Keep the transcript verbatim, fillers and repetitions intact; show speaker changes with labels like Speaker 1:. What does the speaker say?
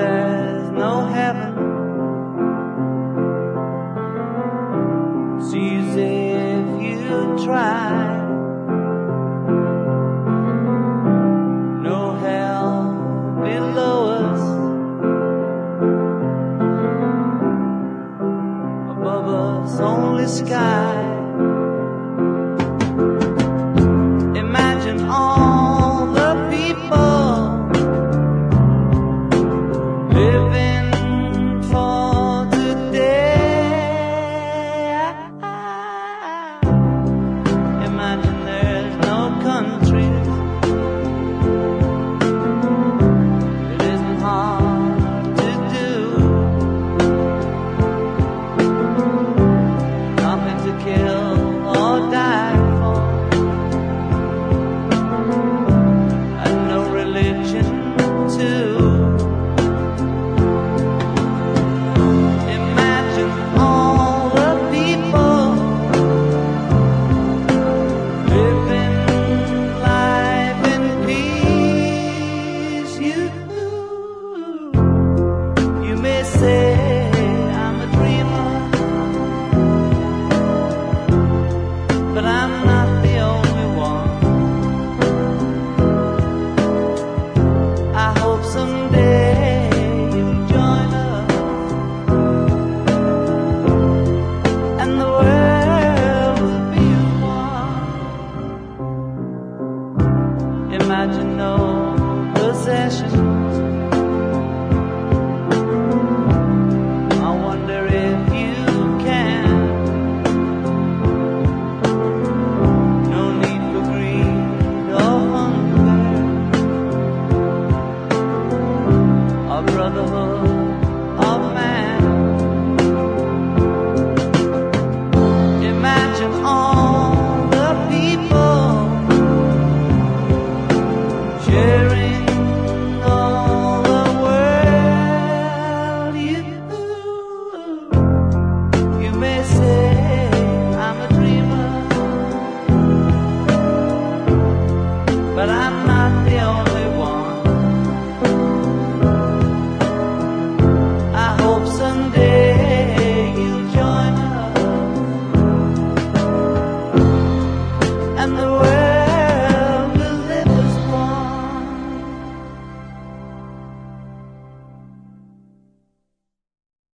Speaker 1: there's no heaven. Sees if you try. No hell below us, above us only sky. Imagine all the people living for today. Imagine there's no countries. It isn't hard to do. Nothing to kill or die for, and no religion too. Imagine all the people living life in peace. You, you may say I'm a dreamer, but I'm not the only one. I hope someday you'll join us, and the world will be one. Imagine no possessions. I wonder if you can. No need for greed or hunger, or brotherhood